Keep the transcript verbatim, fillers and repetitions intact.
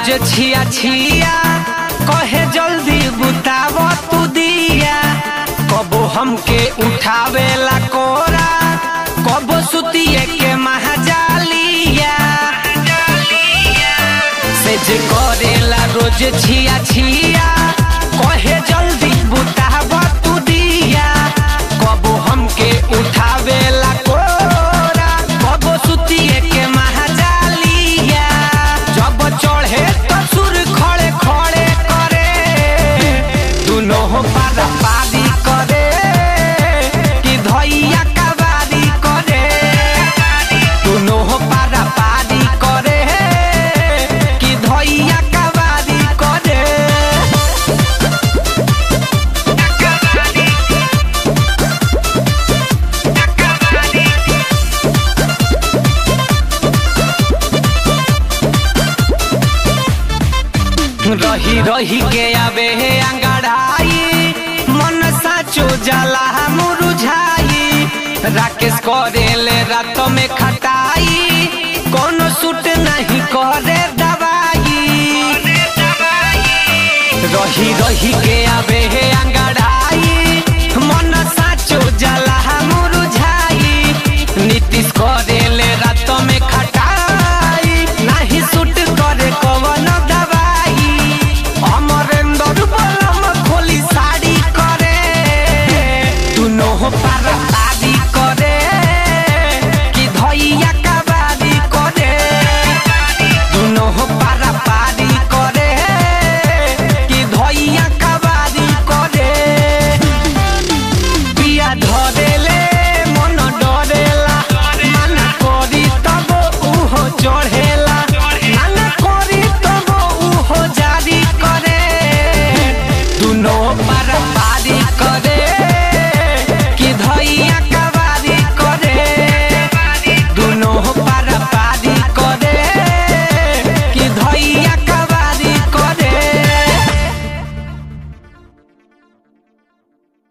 रोज छिया छिया कहे जल्दी बुताव तू दिया। कबो हमके उठावेला कोरा, कबो सुतिए के महाजालिया से जे करेला रोज छिया छिया कहे जल्दी बुताव तू दिया। कबो हमके उठावेला कोरा, कबो सुतिए के महाजालिया। जब चढ़े तो सुर खड़े खड़े करे, दुनों पारा पारी करे कि धैया कबारी करे। दुनों पारा पारी करे कि धैया कबारी करे। रही रही के आवे है अंगड़ाई, मन साचो जाला मुरझाई। राकेश करेले रात में खटाई, कोनो सूट नहीं करे दवाई। रही रही के आवे है अंगड़ाई।